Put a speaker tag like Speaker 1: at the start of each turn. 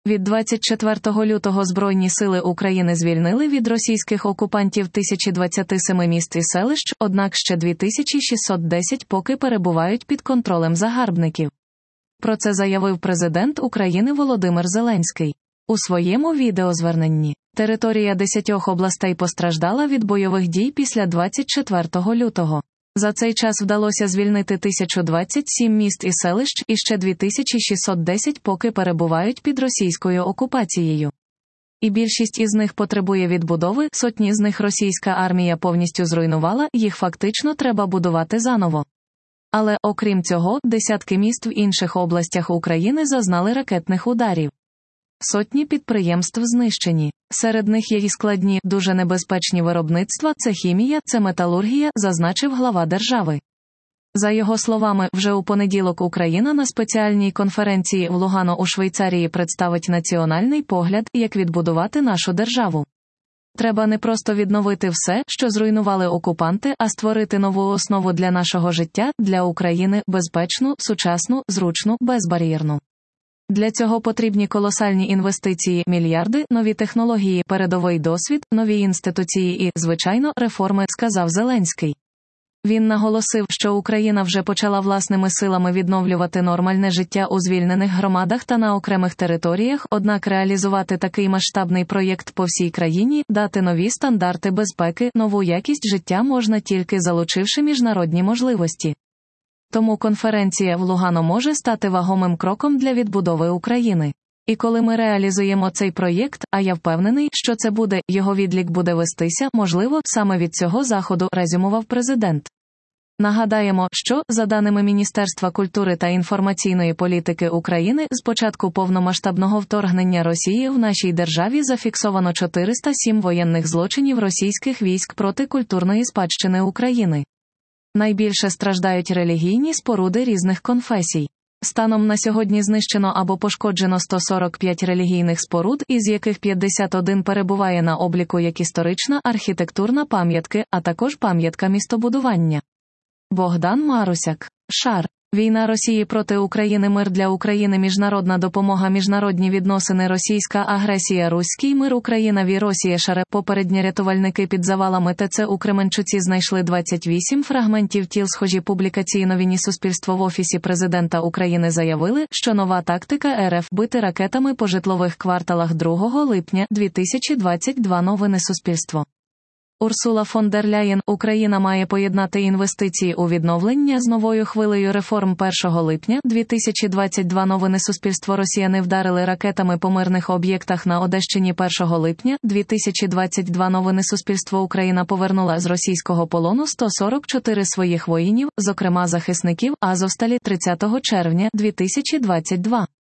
Speaker 1: Від 24 лютого Збройні сили України звільнили від російських окупантів 1027 міст і селищ, однак ще 2610 поки перебувають під контролем загарбників. Про це заявив президент України Володимир Зеленський. У своєму відеозверненні територія 10 областей постраждала від бойових дій після 24 лютого. За цей час вдалося звільнити 1027 міст і селищ, і ще 2610 поки перебувають під російською окупацією. І більшість із них потребує відбудови, сотні з них російська армія повністю зруйнувала, їх фактично треба будувати заново. Але, окрім цього, десятки міст в інших областях України зазнали ракетних ударів. Сотні підприємств знищені. Серед них є і складні, дуже небезпечні виробництва, це хімія, це металургія, зазначив глава держави. За його словами, вже у понеділок Україна на спеціальній конференції в Лугано у Швейцарії представить національний погляд, як відбудувати нашу державу. Треба не просто відновити все, що зруйнували окупанти, а створити нову основу для нашого життя, для України, безпечну, сучасну, зручну, безбар'єрну. Для цього потрібні колосальні інвестиції, мільярди, нові технології, передовий досвід, нові інституції і, звичайно, реформи, сказав Зеленський. Він наголосив, що Україна вже почала власними силами відновлювати нормальне життя у звільнених громадах та на окремих територіях, однак реалізувати такий масштабний проєкт по всій країні, дати нові стандарти безпеки, нову якість життя можна тільки залучивши міжнародні можливості. Тому конференція в Лугано може стати вагомим кроком для відбудови України. І коли ми реалізуємо цей проєкт, а я впевнений, що це буде, його відлік буде вестися, можливо, саме від цього заходу, резюмував президент. Нагадаємо, що, за даними Міністерства культури та інформаційної політики України, з початку повномасштабного вторгнення Росії в нашій державі зафіксовано 407 воєнних злочинів російських військ проти культурної спадщини України. Найбільше страждають релігійні споруди різних конфесій. Станом на сьогодні знищено або пошкоджено 145 релігійних споруд, із яких 51 перебуває на обліку як історична, архітектурна пам'ятки, а також пам'ятка містобудування. Богдан Марусяк. Шар. Війна Росії проти України, мир для України, міжнародна допомога, міжнародні відносини, російська агресія, руський мир, Україна, Росія, шаре. Попередні рятувальники під завалами ТЦ у Кременчуці знайшли 28 фрагментів тіл. Схожі публікації новині Суспільство в Офісі Президента України заявили, що нова тактика РФ – бити ракетами по житлових кварталах 2 липня 2022. Новини Суспільство. Урсула фон дер Ляєн. Україна має поєднати інвестиції у відновлення з новою хвилею реформ 1 липня 2022. Новини Суспільство. Росіяни вдарили ракетами по мирних об'єктах на Одещині 1 липня 2022. Новини Суспільство. Україна повернула з російського полону 144 своїх воїнів, зокрема захисників Азовсталі 30 червня 2022.